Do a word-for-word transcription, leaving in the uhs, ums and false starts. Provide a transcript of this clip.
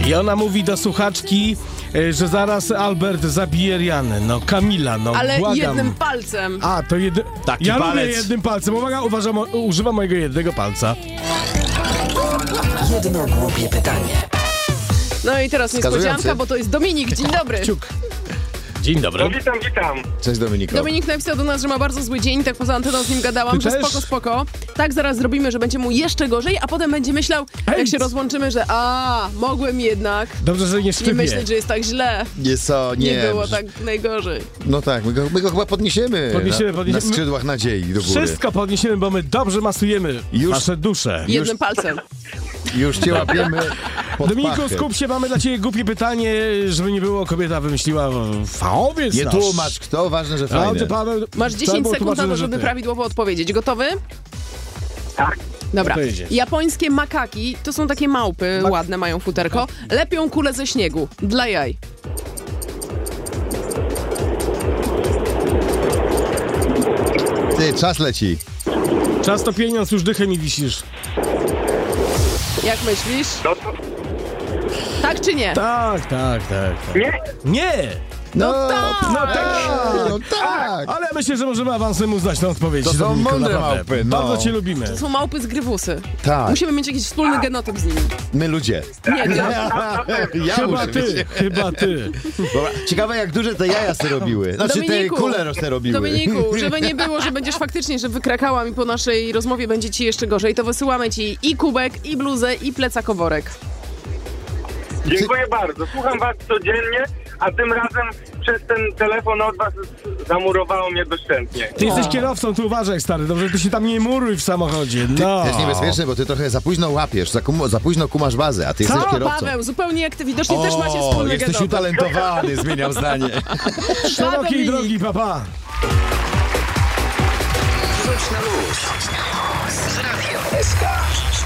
I ona mówi do słuchaczki, e, że zaraz Albert zabije Rianę. No, Kamila, no, Ale błagam. jednym palcem. A, to jedy... Taki ja palec. lubię jednym palcem. Uwaga, uważam, używam mojego jednego palca. Jedno głupie pytanie. No i teraz niespodzianka, Wskazujący. bo to jest Dominik. Dzień dobry. Ciuk. Dzień dobry. No witam, witam. Cześć Dominiko. Dominik napisał do nas, że ma bardzo zły dzień, tak poza anteną z nim gadałam, Ty że też? spoko, spoko. Tak zaraz zrobimy, że będzie mu jeszcze gorzej, a potem będzie myślał, Hej! jak się rozłączymy, że a, mogłem jednak Dobrze, że nie nie sztywnie. myśleć, że jest tak źle. Nie, co, nie. Nie było tak najgorzej. No tak, my go, my go chyba podniesiemy. Podniesiemy, na, podniesiemy. Na skrzydłach nadziei do góry. Wszystko podniesiemy, bo my dobrze masujemy Już- nasze dusze. Jednym palcem. Już cię łapiemy pod Dominiku, pachę. skup się, mamy dla ciebie głupie pytanie, żeby nie było, kobieta wymyśliła fachowiec Nie nasz. tłumacz kto, ważne, że A, fajne. ty, Paweł, Masz tak dziesięć było sekund na tłumaczone, to, że żeby ty. prawidłowo odpowiedzieć. Gotowy? Tak. Dobra. To jedzie. Japońskie makaki, to są takie małpy, ładne, mają futerko, lepią kulę ze śniegu. Dla jaj. Ty, czas leci. Czas to pieniądz, już dychę mi wisisz. Jak myślisz? No to Tak czy nie? Tak, tak, tak. tak. nie. Nie! No tak! No tak! No tak! Ale ja myślę, że możemy awansem uznać tę odpowiedź. To są Dominiku, mądre naprawdę. małpy, no. Bardzo cię lubimy. To są małpy z grywusy. Tak, Musimy mieć jakiś wspólny genotyp z nimi. my ludzie. Nie, nie. Ja Chyba muszę ty, mieć. chyba ty. Dobra, ciekawe jak duże te jaja se robiły. Znaczy Dominiku, te kule se robiły. Dominiku, żeby nie było, że będziesz faktycznie, że wykrakałam i po naszej rozmowie będzie ci jeszcze gorzej, to wysyłamy ci i kubek, i bluzę, i plecakoworek. Dziękuję bardzo. Słucham was codziennie, a tym razem przez ten telefon od was zamurowało mnie doszczętnie. Ty jesteś kierowcą, tu uważaj, stary. Dobrze, ty się tam nie muruj w samochodzie. No. To jest niebezpieczne, bo ty trochę za późno łapiesz, za, kum, za późno kumasz bazę, a ty Co? jesteś kierowcą. Paweł, zupełnie jak ty, widocznie też macie wspólny jesteś genotyp. utalentowany, zmieniam zdanie. Szerokiej Dominik. drogi, papa. Rzuć na luz. Z Radio S K.